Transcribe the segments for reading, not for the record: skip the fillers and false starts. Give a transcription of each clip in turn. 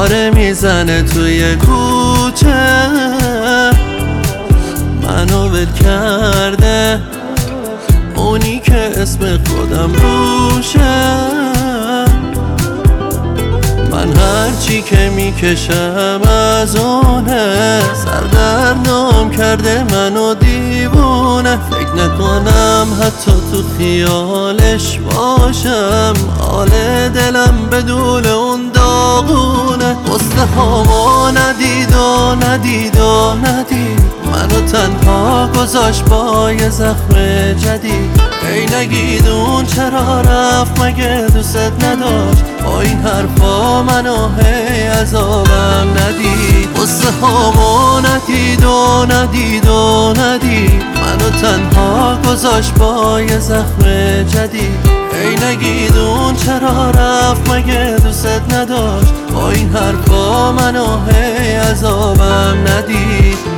پاره میزنه توی کوچه، منو ول کرده اونی که اسم خودم روشه. من هرچی که میکشم از اونه، سردرنم کرده منو دیوونه. فکر نکنم حتی تو خیالش باشم، حال دلم بدون اون داغونه. قصه هامو ندید و ندید و ندید، منو تنها گذاشت با یه زخم جدید. ای نگید اون چرا رفت، مگه دوست نداشت؟ با این حرفا منو هی عذابم ندید. قصه هامو ندید و ندید و ندید، منو تنها گذاشت با یه زخم جدید. ای نگید اون چرا رفت، مگه دوست نداشت؟ با این حرفا منو هی عذابم ندید.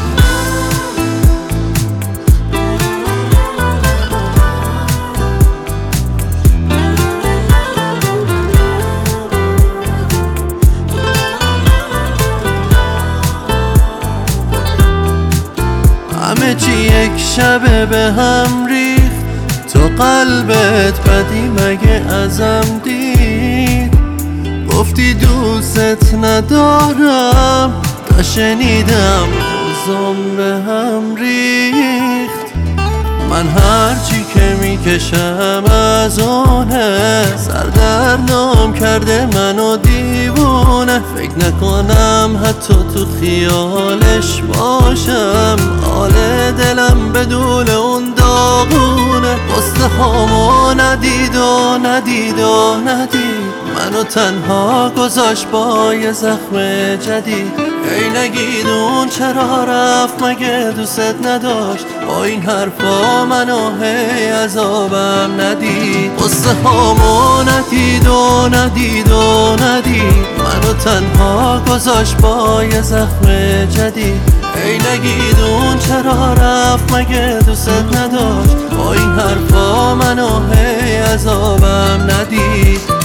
همه چی یک شبه به هم ریخت، تو قلبت بدی مگه ازم دید؟ گفتی دوست ندارم، تا شنیدم روزم به هم ریخت. من هرچی که میکشم از اونه، سردرنم کرده منو دیوونه. فکر نکنم حتی تو خیالش باشم، حال دلم بدون اون داغونه. قصه هامو ندید و ندید و ندید، منو تنها گذاشت با یه زخم جدید. ای نگید اون چرا رفت، مگه دوست نداشت؟ با این حرفا منو هی عذابم ندید. قصه هامو ندید و ندید و ندید، منو تنها گذاشت با یه زخم جدید. ای نگید اون چرا رفت، مگه دوست نداشت؟ با این حرفا منو هی عذابم ندید.